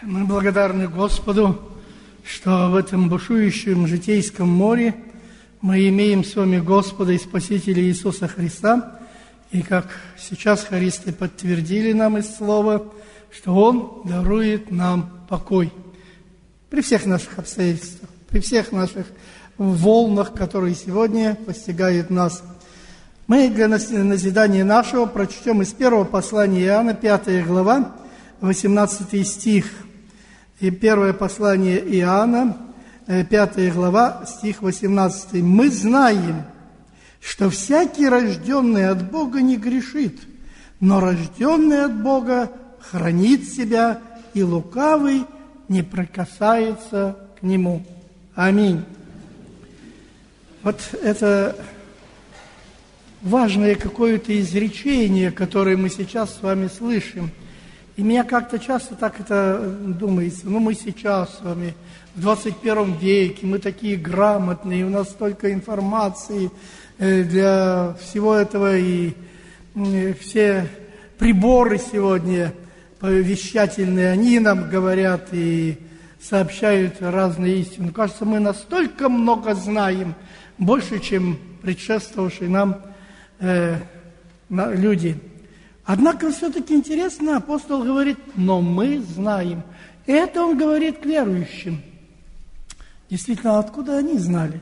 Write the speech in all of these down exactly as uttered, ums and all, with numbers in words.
Мы благодарны Господу, что в этом бушующем житейском море мы имеем с вами Господа и Спасителя Иисуса Христа. И как сейчас хористы подтвердили нам из Слова, что Он дарует нам покой. При всех наших обстоятельствах, при всех наших волнах, которые сегодня постигают нас. Мы для назидания нашего прочтем из первого послания Иоанна, пятая глава, восемнадцатый стих. И первое послание Иоанна, пятая глава, стих восемнадцатый. «Мы знаем, что всякий, рожденный от Бога, не грешит, но рожденный от Бога хранит себя, и лукавый не прикасается к нему». Аминь. Вот это важное какое-то изречение, которое мы сейчас с вами слышим. И меня как-то часто так это думается, ну мы сейчас с вами в двадцать первом веке, мы такие грамотные, у нас столько информации для всего этого, и все приборы сегодня вещательные, они нам говорят и сообщают разные истины. Кажется, мы настолько много знаем, больше, чем предшествовавшие нам э, люди. Однако все-таки интересно, апостол говорит, но мы знаем. И это он говорит к верующим. Действительно, откуда они знали?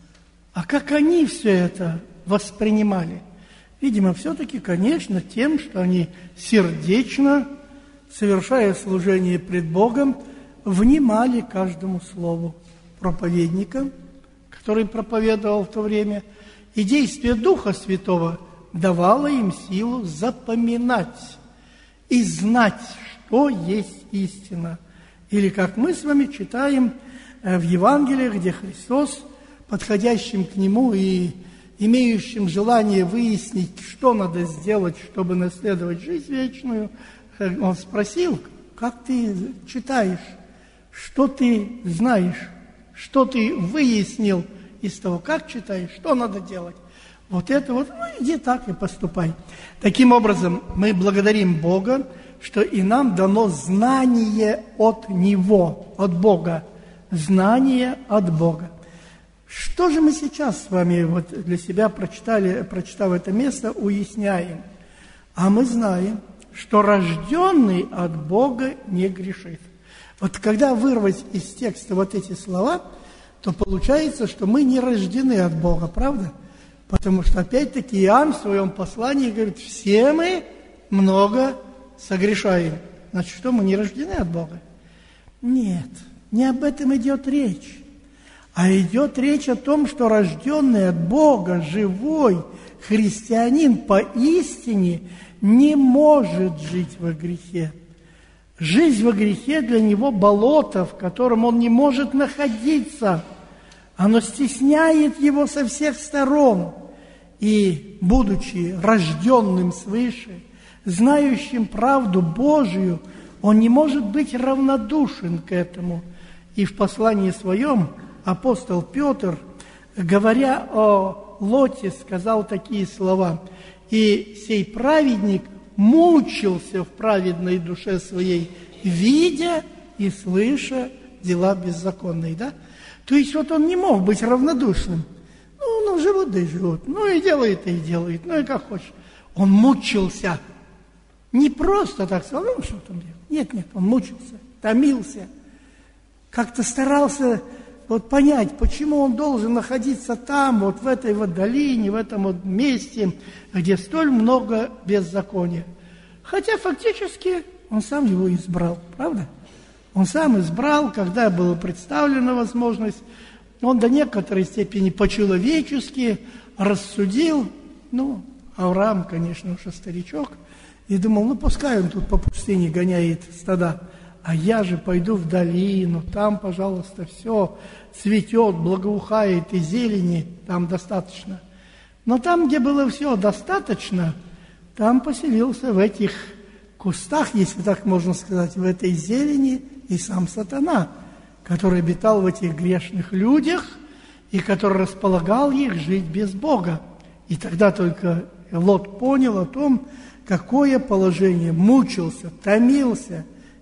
А как они все это воспринимали? Видимо, все-таки, конечно, тем, что они сердечно, совершая служение пред Богом, внимали каждому слову проповедника, который проповедовал в то время, и действие Духа Святого давало им силу запоминать и знать, что есть истина. Или, как мы с вами читаем в Евангелиях, где Христос, подходящим к Нему и имеющим желание выяснить, что надо сделать, чтобы наследовать жизнь вечную, Он спросил, как ты читаешь, что ты знаешь, что ты выяснил из того, как читаешь, что надо делать. Вот это вот, ну иди так и поступай. Таким образом, мы благодарим Бога, что и нам дано знание от Него, от Бога. Знание от Бога. Что же мы сейчас с вами вот для себя прочитали, прочитав это место, уясняем? А мы знаем, что рожденный от Бога не грешит. Вот когда вырвать из текста вот эти слова, то получается, что мы не рождены от Бога, правда? Потому что, опять-таки, Иоанн в своем послании говорит, все мы много согрешаем. Значит, что, мы не рождены от Бога? Нет, не об этом идет речь. А идет речь о том, что рожденный от Бога, живой христианин поистине не может жить во грехе. Жизнь во грехе для него болото, в котором он не может находиться. Оно стесняет его со всех сторон. И, будучи рожденным свыше, знающим правду Божию, он не может быть равнодушен к этому. И в послании своем апостол Петр, говоря о Лоте, сказал такие слова: «И сей праведник мучился в праведной душе своей, видя и слыша дела беззаконные». Да? То есть вот он не мог быть равнодушным. Ну, ну, живут, да и живут. Ну, и делает, и делает. Ну, и как хочешь. Он мучился. Не просто так сказал, ну, что там делать. Нет, нет, он мучился, томился. Как-то старался вот понять, почему он должен находиться там, вот в этой вот долине, в этом вот месте, где столь много беззакония. Хотя фактически он сам его избрал, правда? Он сам избрал, когда была представлена возможность, он до некоторой степени по-человечески рассудил, ну, Авраам, конечно, уже старичок, и думал, ну, пускай он тут по пустыне гоняет стада, а я же пойду в долину, там, пожалуйста, все цветет, благоухает, и зелени там достаточно. Но там, где было все достаточно, там поселился в этих кустах, если так можно сказать, в этой зелени, и сам сатана, который обитал в этих грешных людях и который располагал их жить без Бога. И тогда только Лот понял о том, какое положение, мучился, томился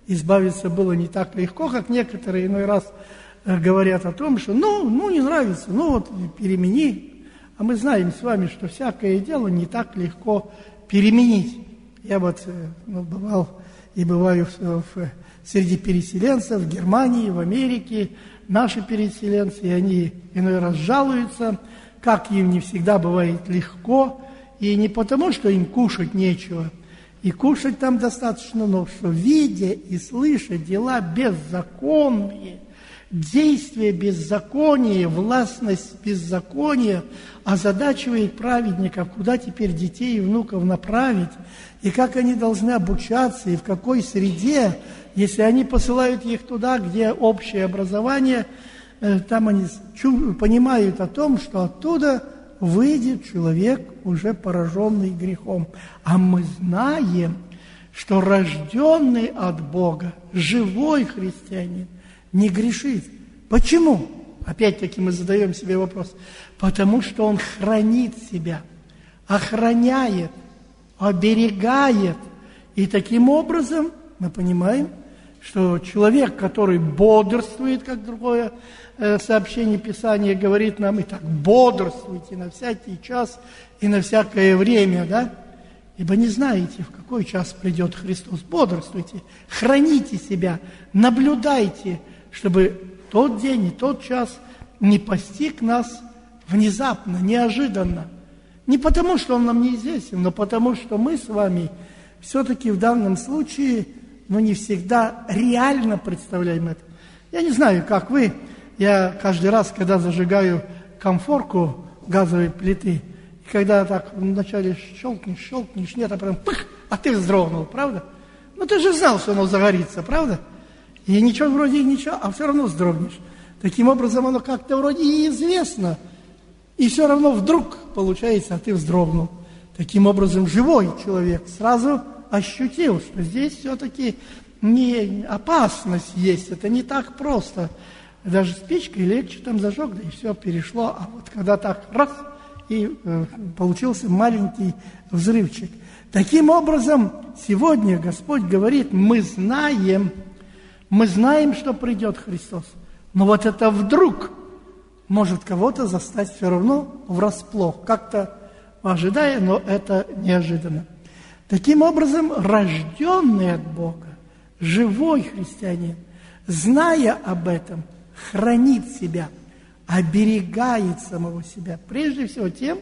избавиться было не так легко, как некоторые иной раз говорят о том, что ну, ну не нравится, ну вот перемени. А мы знаем с вами, что всякое дело не так легко переменить. Я вот ну, бывал и бываю в, в, среди переселенцев в Германии, в Америке. Наши переселенцы, и они иной раз жалуются, как им не всегда бывает легко. И не потому, что им кушать нечего, и кушать там достаточно, но что видя и слыша дела беззаконные, действие беззакония, властность беззакония озадачивает праведников, куда теперь детей и внуков направить, и как они должны обучаться, и в какой среде, если они посылают их туда, где общее образование, там они понимают о том, что оттуда выйдет человек, уже пораженный грехом. А мы знаем, что рожденный от Бога, живой христианин, не грешит. Почему? Опять-таки мы задаем себе вопрос. Потому что он хранит себя, охраняет, оберегает. И таким образом мы понимаем, что человек, который бодрствует, как другое э, сообщение Писания говорит нам, итак, бодрствуйте на всякий час и на всякое время, да? Ибо не знаете, в какой час придет Христос. Бодрствуйте, храните себя, наблюдайте, чтобы тот день и тот час не постиг нас внезапно, неожиданно. Не потому, что он нам неизвестен, но потому, что мы с вами все-таки в данном случае, но не всегда реально представляем это. Я не знаю, как вы, я каждый раз, когда зажигаю комфорку газовой плиты, и когда так вначале щелкнешь, щелкнешь, нет, а потом пых, а ты вздрогнул, правда? Ну ты же знал, что оно загорится, правда? И ничего вроде ничего, а все равно вздрогнешь. Таким образом, оно как-то вроде и известно, и все равно вдруг получается, а ты вздрогнул. Таким образом, живой человек сразу ощутил, что здесь все-таки не опасность есть, это не так просто. Даже спичкой легче там зажег, да и все перешло. А вот когда так раз, и э, получился маленький взрывчик. Таким образом, сегодня Господь говорит, мы знаем, мы знаем, что придет Христос. Но вот это вдруг может кого-то застать все равно врасплох, как-то ожидая, но это неожиданно. Таким образом, рожденный от Бога, живой христианин, зная об этом, хранит себя, оберегает самого себя, прежде всего тем,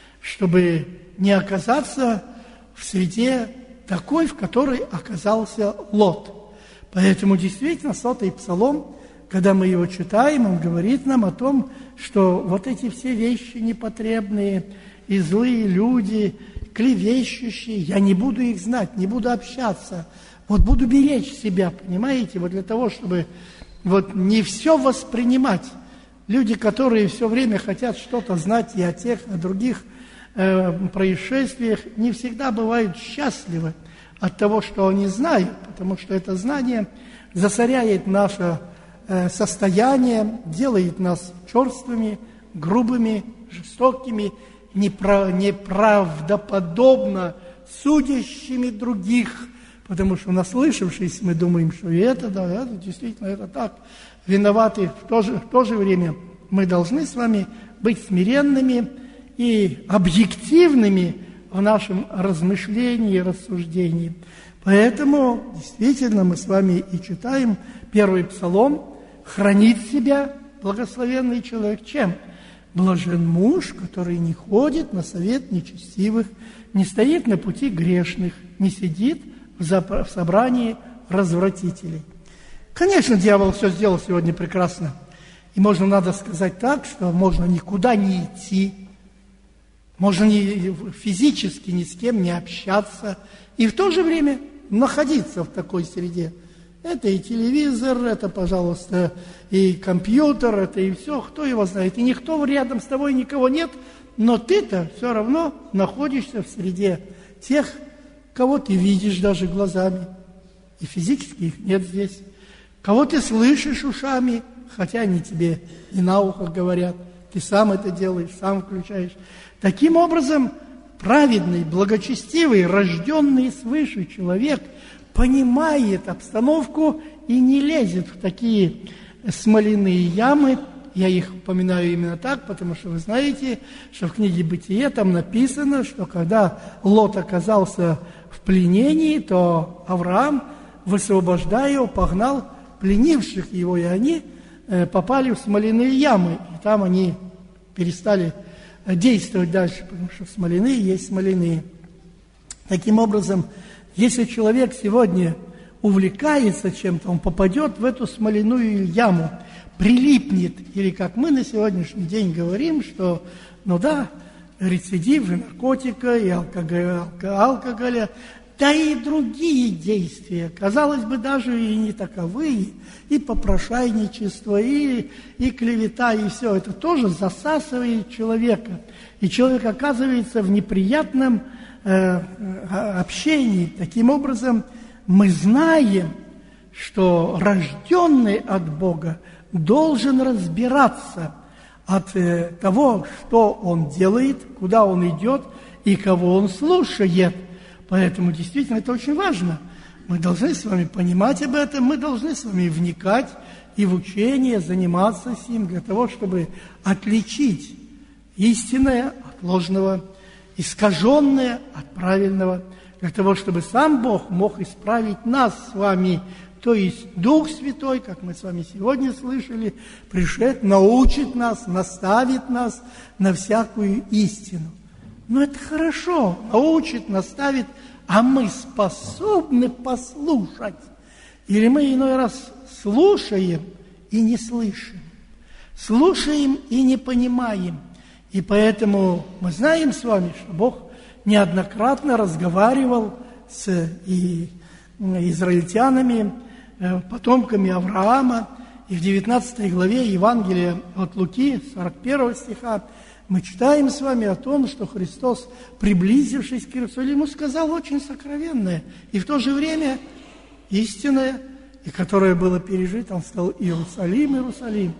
чтобы не оказаться в среде такой, в которой оказался Лот. Поэтому действительно сотый псалом, когда мы его читаем, он говорит нам о том, что вот эти все вещи непотребные и злые люди, клевещущие, я не буду их знать, не буду общаться, вот буду беречь себя, понимаете, вот для того, чтобы вот не все воспринимать. Люди, которые все время хотят что-то знать и о тех, о других э, происшествиях, не всегда бывают счастливы от того, что они знают, потому что это знание засоряет наше э, состояние, делает нас черствыми, грубыми, жестокими, неправдоподобно судящими других, потому что, наслышавшись, мы думаем, что и это, да, это действительно, это так. Виноваты. В то же, в то же время мы должны с вами быть смиренными и объективными в нашем размышлении и рассуждении. Поэтому, действительно, мы с вами и читаем первый псалом, хранит себя благословенный человек чем? Блажен муж, который не ходит на совет нечестивых, не стоит на пути грешных, не сидит в собрании развратителей. Конечно, дьявол все сделал сегодня прекрасно. И можно, надо сказать так, что можно никуда не идти, можно ни, физически ни с кем не общаться, и в то же время находиться в такой среде. Это и телевизор, это, пожалуйста, и компьютер, это и все, кто его знает. И никто рядом с тобой, никого нет, но ты-то все равно находишься в среде тех, кого ты видишь даже глазами, и физически их нет здесь. Кого ты слышишь ушами, хотя они тебе и на ухо говорят, ты сам это делаешь, сам включаешь. Таким образом, праведный, благочестивый, рожденный свыше человек понимает обстановку и не лезет в такие смоляные ямы. Я их упоминаю именно так, потому что вы знаете, что в книге «Бытие» там написано, что когда Лот оказался в пленении, то Авраам, высвобождая его, погнал пленивших его, и они попали в смоляные ямы. И там они перестали действовать дальше, потому что смоляные есть смоляные. Таким образом, если человек сегодня увлекается чем-то, он попадет в эту смоляную яму, прилипнет, или как мы на сегодняшний день говорим, что, ну да, рецидив и наркотика, и алкоголя, алкоголя, да и другие действия, казалось бы, даже и не таковые, и попрошайничество, и, и клевета, и все это тоже засасывает человека. И человек оказывается в неприятном э, общении. Таким образом, мы знаем, что рожденный от Бога должен разбираться от э, того, что он делает, куда он идет и кого он слушает. Поэтому действительно это очень важно. Мы должны с вами понимать об этом, мы должны с вами вникать и в учение, заниматься с ним для того, чтобы отличить истинное от ложного, искаженное от правильного, для того, чтобы сам Бог мог исправить нас с вами. То есть Дух Святой, как мы с вами сегодня слышали, пришед, научит нас, наставит нас на всякую истину. Но это хорошо, научит, наставит, а мы способны послушать. Или мы иной раз слушаем и не слышим, слушаем и не понимаем. И поэтому мы знаем с вами, что Бог неоднократно разговаривал с и, израильтянами, потомками Авраама. И в девятнадцатой главе Евангелия от Луки, сорок первого стиха, мы читаем с вами о том, что Христос, приблизившись к Иерусалиму, сказал очень сокровенное и в то же время истинное, и которое было пережито. Он сказал: «Иерусалим, Иерусалим,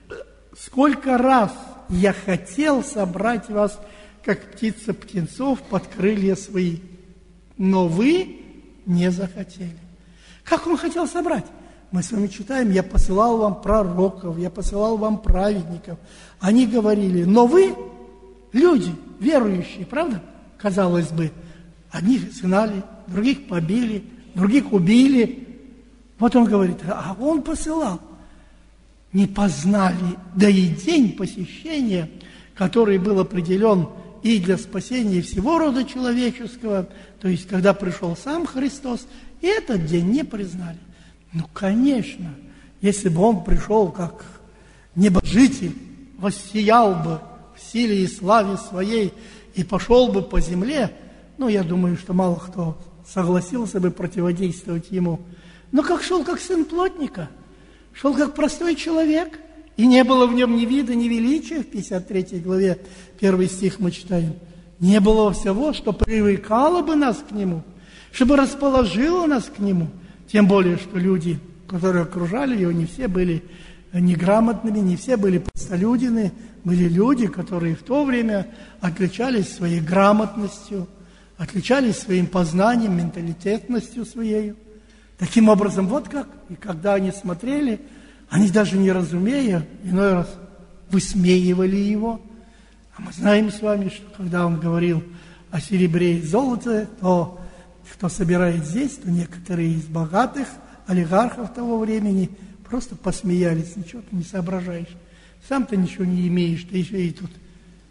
сколько раз я хотел собрать вас, как птица птенцов, под крылья свои, но вы не захотели». Как он хотел собрать? Мы с вами читаем: «Я посылал вам пророков, я посылал вам праведников». Они говорили: но вы, люди верующие, правда? Казалось бы, одних изгнали, других побили, других убили. Вот он говорит: а он посылал. Не познали, да и день посещения, который был определен и для спасения всего рода человеческого, то есть когда пришел сам Христос, и этот день не признали. Ну, конечно, если бы он пришел как небожитель, воссиял бы в силе и славе своей и пошел бы по земле, ну, я думаю, что мало кто согласился бы противодействовать ему. Но как шел, как сын плотника, шел как простой человек, и не было в нем ни вида, ни величия, в пятьдесят третьей главе, первый стих мы читаем. Не было всего, что привлекало бы нас к нему, чтобы расположило нас к нему. Тем более, что люди, которые окружали его, не все были неграмотными, не все были простолюдины, были люди, которые в то время отличались своей грамотностью, отличались своим познанием, менталитетностью своей. Таким образом, вот как, и когда они смотрели, они даже не разумея, иной раз высмеивали его. А мы знаем с вами, что когда он говорил о серебре и золоте, то кто собирает здесь, то некоторые из богатых олигархов того времени просто посмеялись: ничего ты не соображаешь, сам ты ничего не имеешь, ты еще и тут.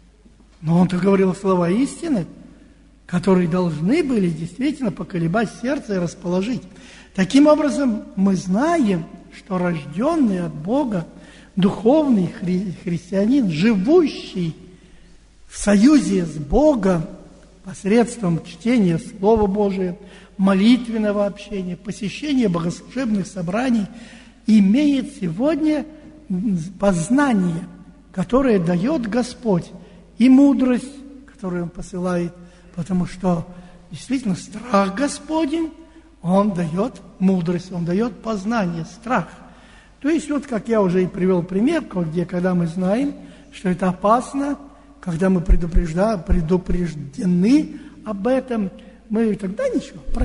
Но он-то говорил слова истины, которые должны были действительно поколебать сердце и расположить. Таким образом, мы знаем, что рожденный от Бога, духовный хри- христианин, живущий в союзе с Богом, посредством чтения Слова Божия, молитвенного общения, посещения богослужебных собраний, имеет сегодня познание, которое дает Господь, и мудрость, которую Он посылает, потому что действительно страх Господень, Он дает мудрость, Он дает познание, страх. То есть вот, как я уже и привел пример, где, когда мы знаем, что это опасно, когда мы предупреждены об этом, мы тогда ничего, пройдем.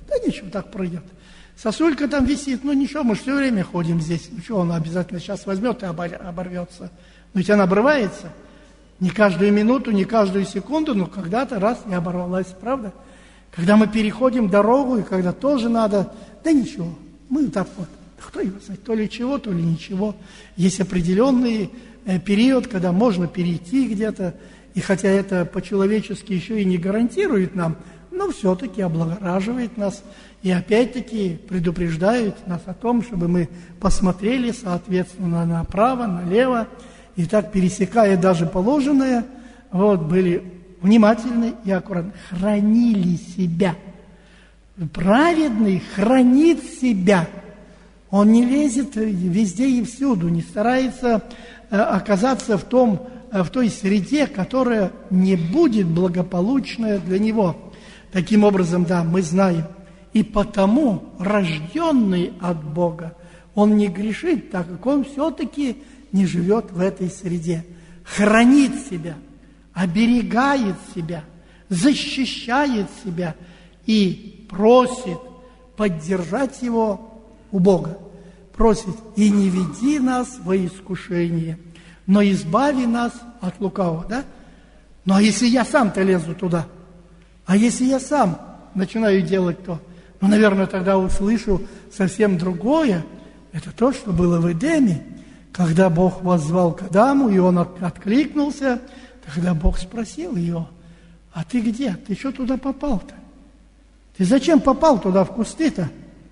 Да ничего, так пройдет. Сосулька там висит, ну ничего, мы же все время ходим здесь. Ну что, она обязательно сейчас возьмет и оборвется. Но ведь она обрывается. Не каждую минуту, не каждую секунду, но когда-то раз и оборвалась, правда? Когда мы переходим дорогу, и когда тоже надо, да ничего, мы так вот, кто его знает, то ли чего, то ли ничего. Есть определенный э, период, когда можно перейти где-то, и хотя это по-человечески еще и не гарантирует нам, но все-таки облагораживает нас. И опять-таки предупреждают нас о том, чтобы мы посмотрели, соответственно, направо, налево, и так, пересекая даже положенное, вот, были внимательны и аккуратны, хранили себя. Праведный хранит себя. Он не лезет везде и всюду, не старается э, оказаться в, том, э, в той среде, которая не будет благополучная для него. Таким образом, да, мы знаем, и потому рожденный от Бога, он не грешит, так как он все-таки не живет в этой среде. Хранит себя, оберегает себя, защищает себя и просит поддержать его у Бога. Просит: и не веди нас во искушение, но избави нас от лукавого. Да? Ну а если я сам-то лезу туда? А если я сам начинаю делать то? Ну, наверное, тогда услышу совсем другое. Это то, что было в Эдеме, когда Бог воззвал к Адаму, и он откликнулся. Тогда Бог спросил его: а ты где? Ты что туда попал-то? Ты зачем попал туда, в кусты-то?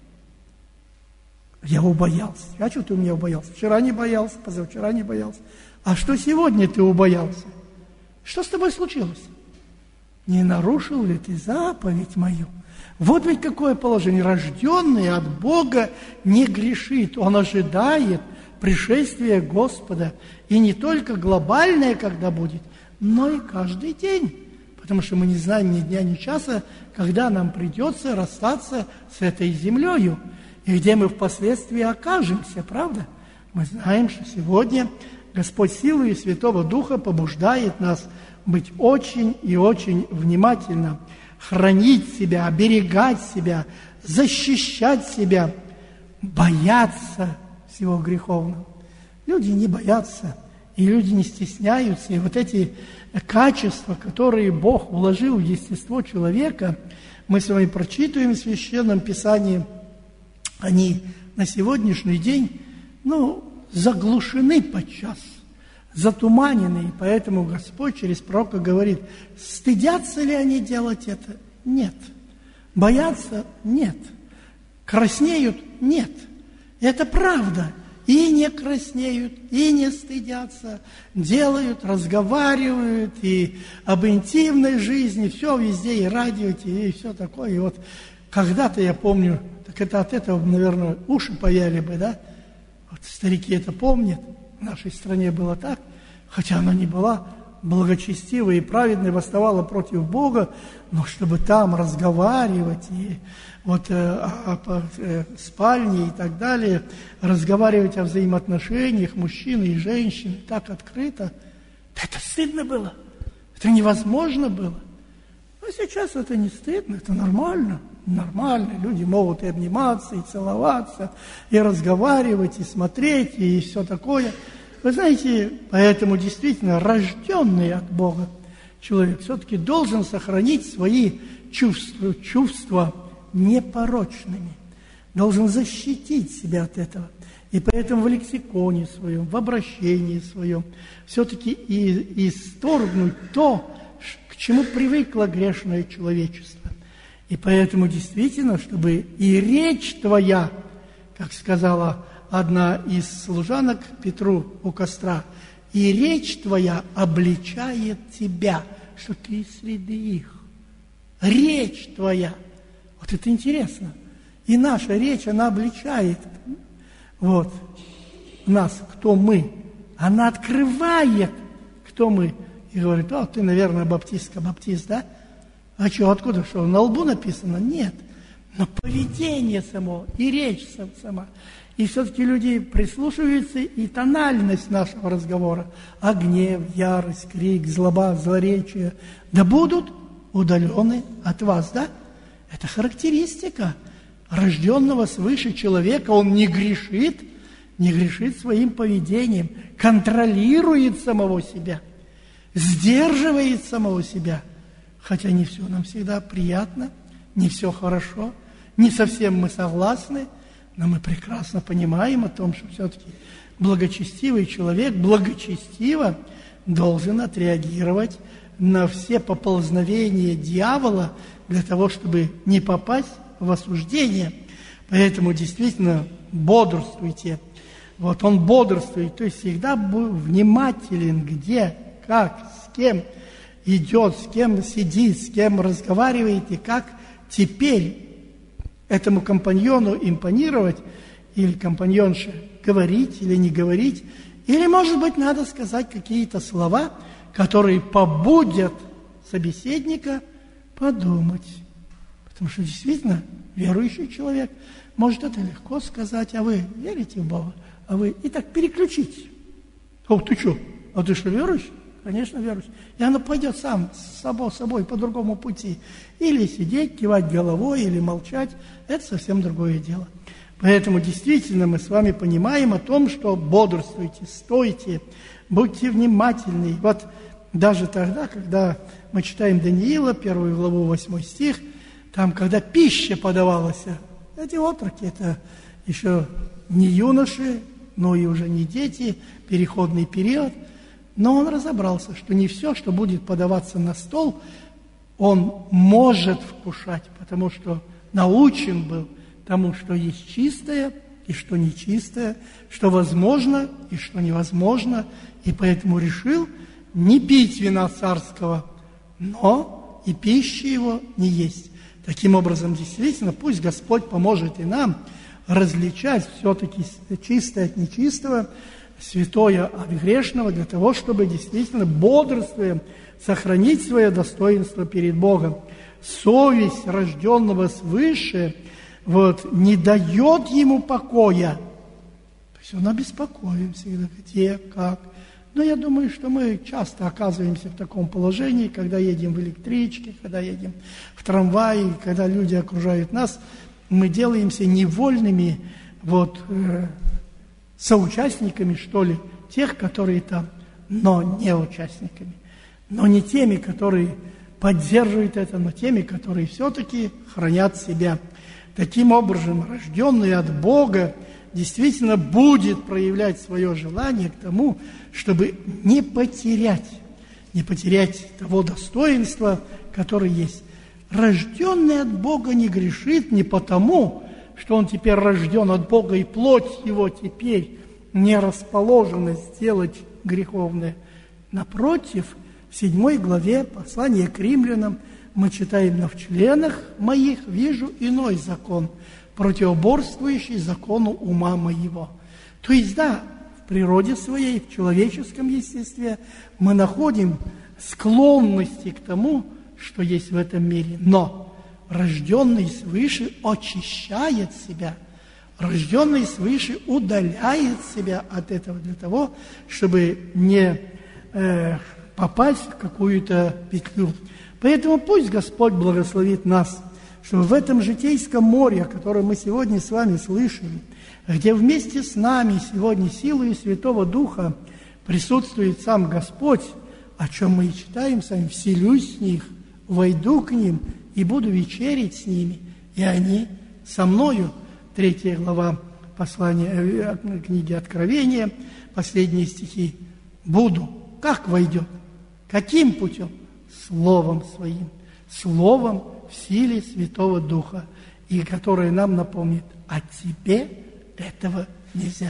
Я убоялся. А что ты у меня убоялся? Вчера не боялся, позавчера не боялся. А что сегодня ты убоялся? Что с тобой случилось? Не нарушил ли ты заповедь мою? Вот ведь какое положение. Рожденный от Бога не грешит. Он ожидает пришествия Господа. И не только глобальное, когда будет, но и каждый день. Потому что мы не знаем ни дня, ни часа, когда нам придется расстаться с этой землею. И где мы впоследствии окажемся, правда? Мы знаем, что сегодня Господь силой Святого Духа побуждает нас быть очень и очень внимательным, хранить себя, оберегать себя, защищать себя, бояться всего греховного. Люди не боятся, и люди не стесняются. И вот эти качества, которые Бог вложил в естество человека, мы с вами прочитываем в Священном Писании, они на сегодняшний день, ну, заглушены подчас, затуманены, и поэтому Господь через пророка говорит: стыдятся ли они делать это? Нет. Боятся? Нет. Краснеют? Нет. Это правда. И не краснеют, и не стыдятся, делают, разговаривают, и об интимной жизни, все везде, и радио, и все такое. И вот когда-то, я помню, так это от этого, наверное, уши паяли бы, да? Вот старики это помнят. В нашей стране было так, хотя она не была благочестивой и праведной, восставала против Бога, но чтобы там разговаривать и вот э, о, о, э, спальне и так далее, разговаривать о взаимоотношениях мужчины и женщины так открыто, это стыдно было, это невозможно было. Но сейчас это не стыдно, это нормально, нормально. Люди могут и обниматься, и целоваться, и разговаривать, и смотреть, и все такое. Вы знаете, поэтому действительно рожденный от Бога человек все-таки должен сохранить свои чувства, чувства непорочными, должен защитить себя от этого. И поэтому в лексиконе своем, в обращении своем все-таки и исторгнуть то, к чему привыкло грешное человечество. И поэтому действительно, чтобы и речь твоя, как сказала одна из служанок Петру у костра, и речь твоя обличает тебя, что ты из среды их. Речь твоя. Вот это интересно. И наша речь, она обличает вот, нас, кто мы. Она открывает, кто мы. И говорит: о, ты, наверное, баптистка, баптист, да? А что, откуда, что, на лбу написано? Нет. Но поведение само, и речь сама. И все-таки люди прислушиваются, и тональность нашего разговора, а гнев, ярость, крик, злоба, злоречие, да будут удалены от вас, да? Это характеристика рожденного свыше человека. Он не грешит, не грешит своим поведением, контролирует самого себя, сдерживает самого себя. Хотя не все нам всегда приятно, не все хорошо, не совсем мы согласны, но мы прекрасно понимаем о том, что все-таки благочестивый человек благочестиво должен отреагировать на все поползновения дьявола для того, чтобы не попасть в осуждение. Поэтому действительно бодрствуйте. Вот он бодрствует, то есть всегда был внимателен, где, как, с кем идет, с кем сидит, с кем разговаривает, и как теперь этому компаньону импонировать, или компаньонше говорить или не говорить, или, может быть, надо сказать какие-то слова, которые побудят собеседника подумать. Потому что действительно верующий человек может это легко сказать: а вы верите в Бога? А вы и так переключить. О, ты что? А ты что, верующий? Конечно, верующий. И оно пойдет сам, с собой, собой по другому пути. Или сидеть, кивать головой, или молчать. Это совсем другое дело. Поэтому действительно мы с вами понимаем о том, что бодрствуйте, стойте, будьте внимательны. Вот даже тогда, когда мы читаем Даниила, первую главу, восьмой стих, там, когда пища подавалась, эти отроки, это еще не юноши, но и уже не дети, переходный период. Но он разобрался, что не все, что будет подаваться на стол, он может вкушать, потому что научен был тому, что есть чистое и что нечистое, что возможно и что невозможно, и поэтому решил не пить вина царского, но и пищи его не есть. Таким образом, действительно, пусть Господь поможет и нам различать все-таки чистое от нечистого, святое от грешного, для того, чтобы действительно бодрствуя сохранить свое достоинство перед Богом. Совесть рожденного свыше вот, не дает ему покоя. То есть он обеспокоен всегда, где, как. Но я думаю, что мы часто оказываемся в таком положении, когда едем в электричке, когда едем в трамвае, когда люди окружают нас, мы делаемся невольными вот, э, соучастниками, что ли, тех, которые там, но не участниками. Но не теми, которые поддерживают это, но теми, которые все-таки хранят себя. Таким образом, рожденный от Бога действительно будет проявлять свое желание к тому, чтобы не потерять, не потерять того достоинства, которое есть. Рожденный от Бога не грешит не потому, что он теперь рожден от Бога, и плоть его теперь не расположена сделать греховное. Напротив, в седьмой главе послания к римлянам мы читаем: «Но в членах моих вижу иной закон, противоборствующий закону ума моего». То есть, да, в природе своей, в человеческом естестве мы находим склонности к тому, что есть в этом мире. Но рожденный свыше очищает себя, рожденный свыше удаляет себя от этого для того, чтобы не э, попасть в какую-то петлю. Поэтому пусть Господь благословит нас, чтобы в этом житейском море, о котором мы сегодня с вами слышим, где вместе с нами сегодня силой Святого Духа присутствует сам Господь, о чем мы и читаем сами: «Вселюсь с них, войду к ним и буду вечерить с ними, и они со мною». Третья глава послания, книги Откровения, последние стихи. «Буду». Как войдет? Каким путем? Словом Своим. Словом в силе Святого Духа, и которое нам напомнит: а тебе этого нельзя.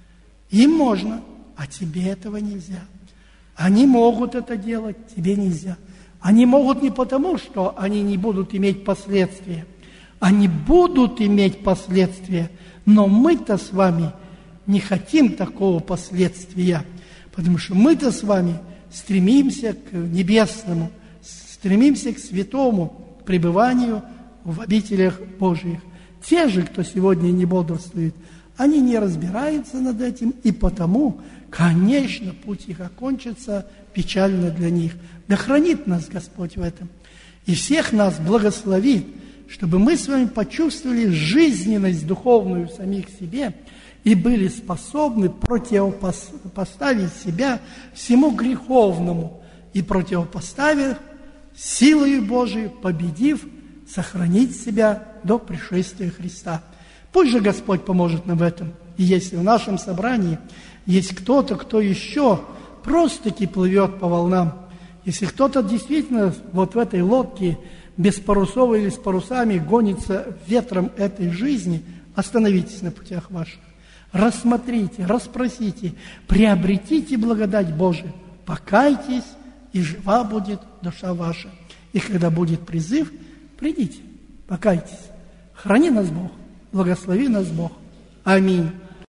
Им можно, а тебе этого нельзя. Они могут это делать, тебе нельзя. Они могут не потому, что они не будут иметь последствия. Они будут иметь последствия, но мы-то с вами не хотим такого последствия, потому что мы-то с вами стремимся к небесному, стремимся к святому пребыванию в обителях Божьих. Те же, кто сегодня не бодрствует, они не разбираются над этим, и потому, конечно, путь их окончится печально для них. Да хранит нас Господь в этом, и всех нас благословит, чтобы мы с вами почувствовали жизненность духовную в самих себе и были способны противопоставить себя всему греховному и противопоставив силой Божией, победив, сохранить себя до пришествия Христа. Пусть же Господь поможет нам в этом. И если в нашем собрании есть кто-то, кто еще просто-таки плывет по волнам, если кто-то действительно вот в этой лодке без парусов или с парусами гонится ветром этой жизни, остановитесь на путях ваших. Рассмотрите, расспросите, приобретите благодать Божию, покайтесь, и жива будет душа ваша. И когда будет призыв, придите, покайтесь. Храни нас Бог, благослови нас Бог. Аминь.